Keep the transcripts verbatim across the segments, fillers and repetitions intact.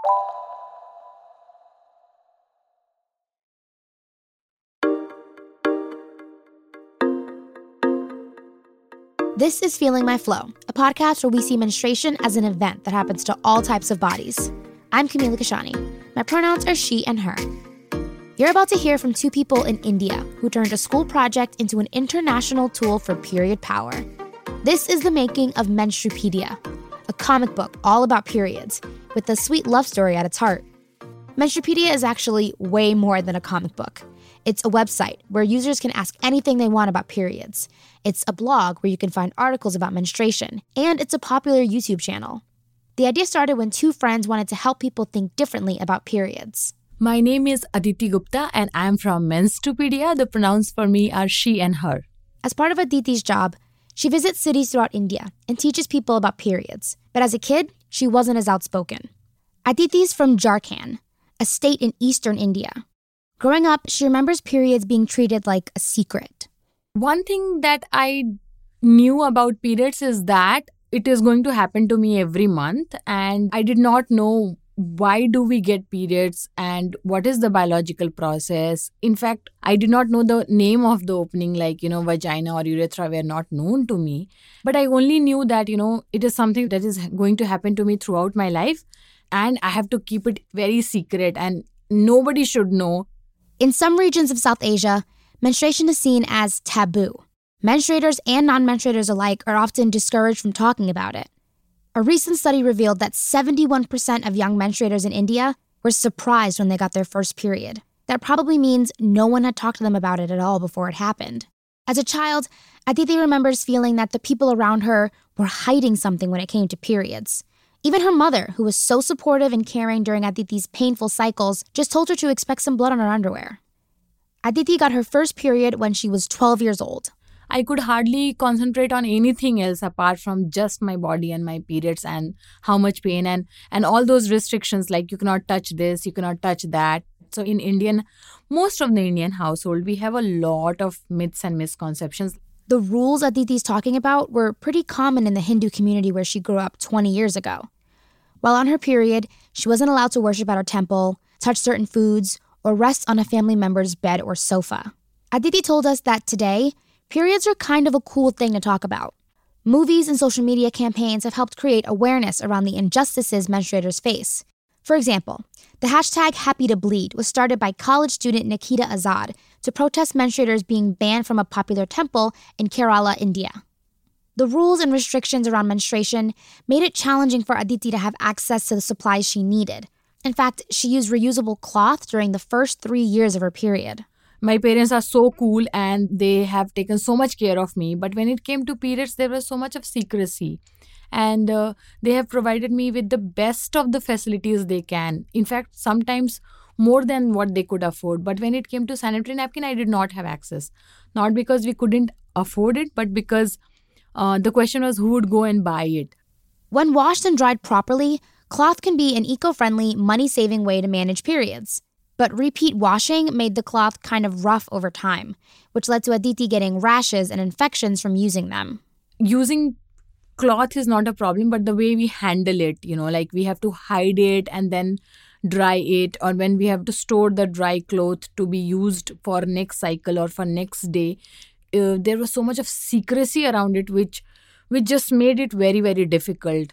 This is Feeling My Flow, a podcast where we see menstruation as an event that happens to all types of bodies. I'm Camila Kashani. My pronouns are she and her. You're about to hear from two people in India who turned a school project into an international tool for period power. This is the making of Menstrupedia, a comic book all about periods, with a sweet love story at its heart. Menstrupedia is actually way more than a comic book. It's a website where users can ask anything they want about periods. It's a blog where you can find articles about menstruation. And it's a popular YouTube channel. The idea started when two friends wanted to help people think differently about periods. My name is Aditi Gupta and I'm from Menstrupedia. The pronouns for me are she and her. As part of Aditi's job, she visits cities throughout India and teaches people about periods. But as a kid, she wasn't as outspoken. Aditi's from Jharkhand, a state in eastern India. Growing up, she remembers periods being treated like a secret. One thing that I knew about periods is that it is going to happen to me every month, and I did not know why do we get periods and what is the biological process. In fact, I did not know the name of the opening, like, you know, vagina or urethra were not known to me. But I only knew that, you know, it is something that is going to happen to me throughout my life, and I have to keep it very secret and nobody should know. In some regions of South Asia, menstruation is seen as taboo. Menstruators and non-menstruators alike are often discouraged from talking about it. A recent study revealed that seventy-one percent of young menstruators in India were surprised when they got their first period. That probably means no one had talked to them about it at all before it happened. As a child, Aditi remembers feeling that the people around her were hiding something when it came to periods. Even her mother, who was so supportive and caring during Aditi's painful cycles, just told her to expect some blood on her underwear. Aditi got her first period when she was twelve years old. I could hardly concentrate on anything else apart from just my body and my periods and how much pain and, and all those restrictions, like you cannot touch this, you cannot touch that. So in Indian, most of the Indian household, we have a lot of myths and misconceptions. The rules Aditi's talking about were pretty common in the Hindu community where she grew up twenty years ago. While on her period, she wasn't allowed to worship at her temple, touch certain foods, or rest on a family member's bed or sofa. Aditi told us that today, periods are kind of a cool thing to talk about. Movies and social media campaigns have helped create awareness around the injustices menstruators face. For example, the hashtag Happy to Bleed was started by college student Nikita Azad to protest menstruators being banned from a popular temple in Kerala, India. The rules and restrictions around menstruation made it challenging for Aditi to have access to the supplies she needed. In fact, she used reusable cloth during the first three years of her period. My parents are so cool and they have taken so much care of me. But when it came to periods, there was so much of secrecy. And uh, they have provided me with the best of the facilities they can. In fact, sometimes more than what they could afford. But when it came to sanitary napkin, I did not have access. Not because we couldn't afford it, but because uh, the question was who would go and buy it. When washed and dried properly, cloth can be an eco-friendly, money-saving way to manage periods. But repeat washing made the cloth kind of rough over time, which led to Aditi getting rashes and infections from using them. Using cloth is not a problem, but the way we handle it, you know, like we have to hide it and then dry it, or when we have to store the dry cloth to be used for next cycle or for next day, uh, there was so much of secrecy around it, which, which just made it very, very difficult.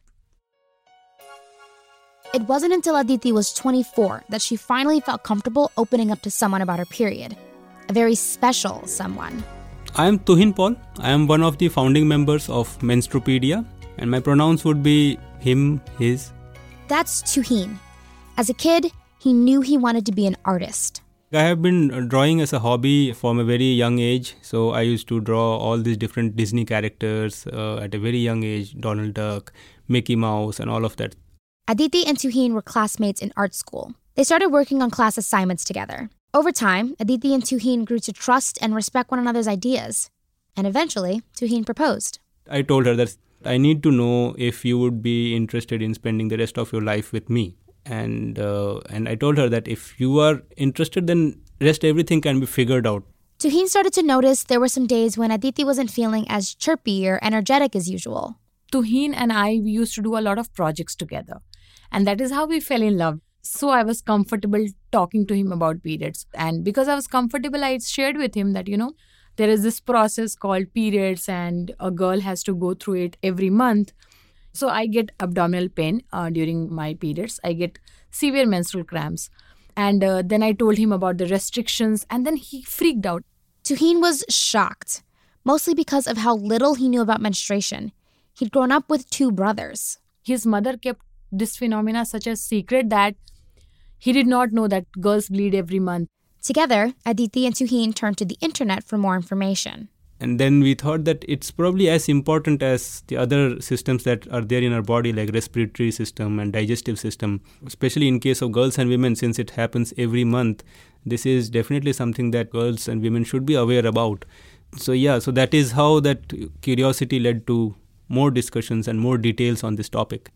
It wasn't until Aditi was twenty-four that she finally felt comfortable opening up to someone about her period. A very special someone. I am Tuhin Paul. I am one of the founding members of Menstrupedia, and my pronouns would be him, his. That's Tuhin. As a kid, he knew he wanted to be an artist. I have been drawing as a hobby from a very young age. So I used to draw all these different Disney characters uh, at a very young age. Donald Duck, Mickey Mouse, and all of that. Aditi and Tuhin were classmates in art school. They started working on class assignments together. Over time, Aditi and Tuhin grew to trust and respect one another's ideas. And eventually, Tuhin proposed. I told her that I need to know if you would be interested in spending the rest of your life with me. And uh, and I told her that if you are interested, then rest everything can be figured out. Tuhin started to notice there were some days when Aditi wasn't feeling as chirpy or energetic as usual. Tuhin and I, we used to do a lot of projects together. And that is how we fell in love. So I was comfortable talking to him about periods. And because I was comfortable, I shared with him that, you know, there is this process called periods and a girl has to go through it every month. So I get abdominal pain uh, during my periods. I get severe menstrual cramps. And uh, then I told him about the restrictions and then he freaked out. Tuheen was shocked, mostly because of how little he knew about menstruation. He'd grown up with two brothers. His mother kept this phenomena such a secret that he did not know that girls bleed every month. Together, Aditi and Tuheen turned to the internet for more information. And then we thought that it's probably as important as the other systems that are there in our body, like respiratory system and digestive system, especially in case of girls and women, since it happens every month. This is definitely something that girls and women should be aware about. So yeah, so that is how that curiosity led to more discussions and more details on this topic.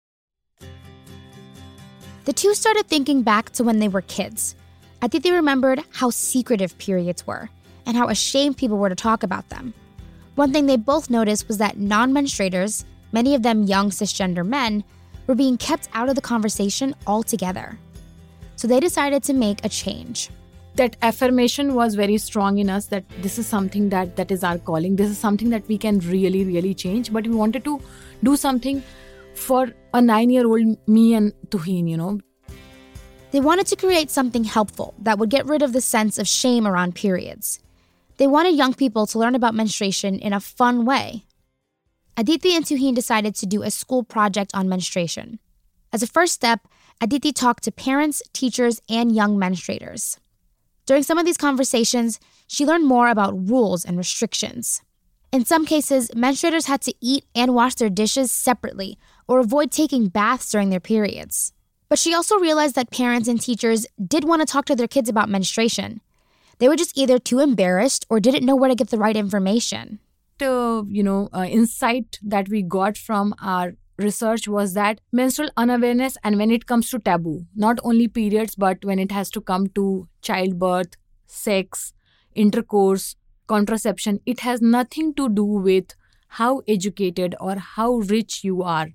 The two started thinking back to when they were kids. Aditi remembered how secretive periods were and how ashamed people were to talk about them. One thing they both noticed was that non-menstruators, many of them young cisgender men, were being kept out of the conversation altogether. So they decided to make a change. That affirmation was very strong in us that this is something that, that is our calling. This is something that we can really, really change. But we wanted to do something for a nine-year-old me and Tuheen, you know. They wanted to create something helpful that would get rid of the sense of shame around periods. They wanted young people to learn about menstruation in a fun way. Aditi and Tuheen decided to do a school project on menstruation. As a first step, Aditi talked to parents, teachers, and young menstruators. During some of these conversations, she learned more about rules and restrictions. In some cases, menstruators had to eat and wash their dishes separately or avoid taking baths during their periods. But she also realized that parents and teachers did want to talk to their kids about menstruation. They were just either too embarrassed or didn't know where to get the right information. The, you know, uh, insight that we got from our research was that menstrual unawareness, and when it comes to taboo, not only periods, but when it has to come to childbirth, sex, intercourse, contraception, it has nothing to do with how educated or how rich you are.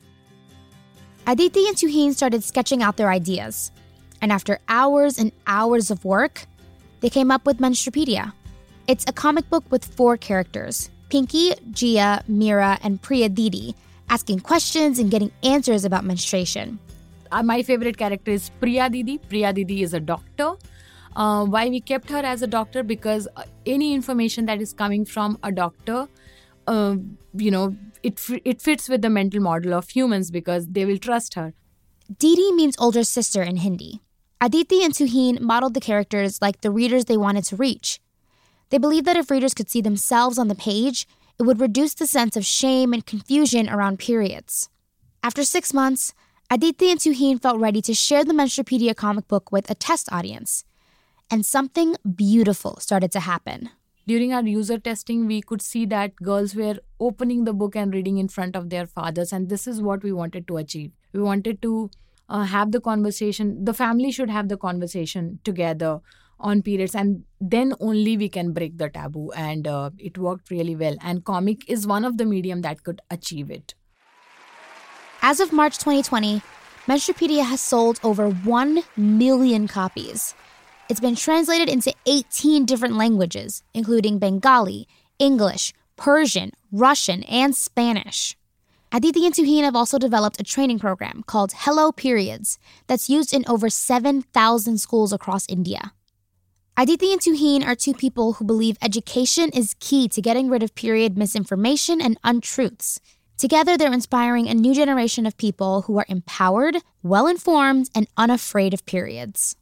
Aditi and Tuheen started sketching out their ideas. And after hours and hours of work, they came up with Menstrupedia. It's a comic book with four characters, Pinky, Jia, Mira, and Priya Didi, asking questions and getting answers about menstruation. Uh, my favorite character is Priya Didi. Priya Didi is a doctor. Uh, why we kept her as a doctor? Because uh, any information that is coming from a doctor, uh, you know, it it fits with the mental model of humans because they will trust her. Didi means older sister in Hindi. Aditi and Tuheen modeled the characters like the readers they wanted to reach. They believed that if readers could see themselves on the page, it would reduce the sense of shame and confusion around periods. After six months, Aditi and Tuheen felt ready to share the Menstrupedia comic book with a test audience. And something beautiful started to happen. During our user testing, we could see that girls were opening the book and reading in front of their fathers. And this is what we wanted to achieve. We wanted to uh, have the conversation. The family should have the conversation together on periods. And then only we can break the taboo. And uh, it worked really well. And comic is one of the medium that could achieve it. As of March twenty twenty, Menstrupedia has sold over one million copies. It's been translated into eighteen different languages, including Bengali, English, Persian, Russian, and Spanish. Aditi and Tuheen have also developed a training program called Hello Periods that's used in over seven thousand schools across India. Aditi and Tuheen are two people who believe education is key to getting rid of period misinformation and untruths. Together, they're inspiring a new generation of people who are empowered, well-informed, and unafraid of periods.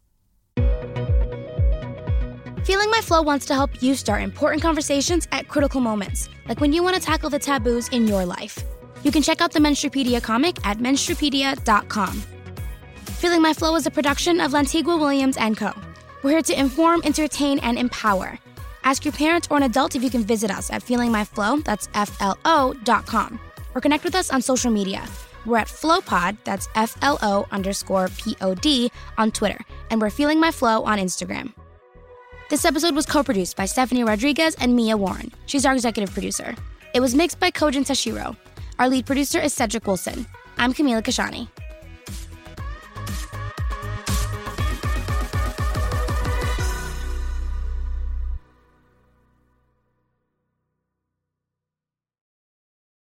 Feeling My Flow wants to help you start important conversations at critical moments, like when you want to tackle the taboos in your life. You can check out the Menstrupedia comic at menstrupedia dot com. Feeling My Flow is a production of Lantigua Williams and Co. We're here to inform, entertain, and empower. Ask your parent or an adult if you can visit us at Feeling My Flow, that's F L O, dot com. Or connect with us on social media. We're at FlowPod, that's F L O underscore P O D, on Twitter. And we're Feeling My Flow on Instagram. This episode was co-produced by Stephanie Rodriguez and Mia Warren. She's our executive producer. It was mixed by Kojin Tashiro. Our lead producer is Cedric Wilson. I'm Camila Kashani.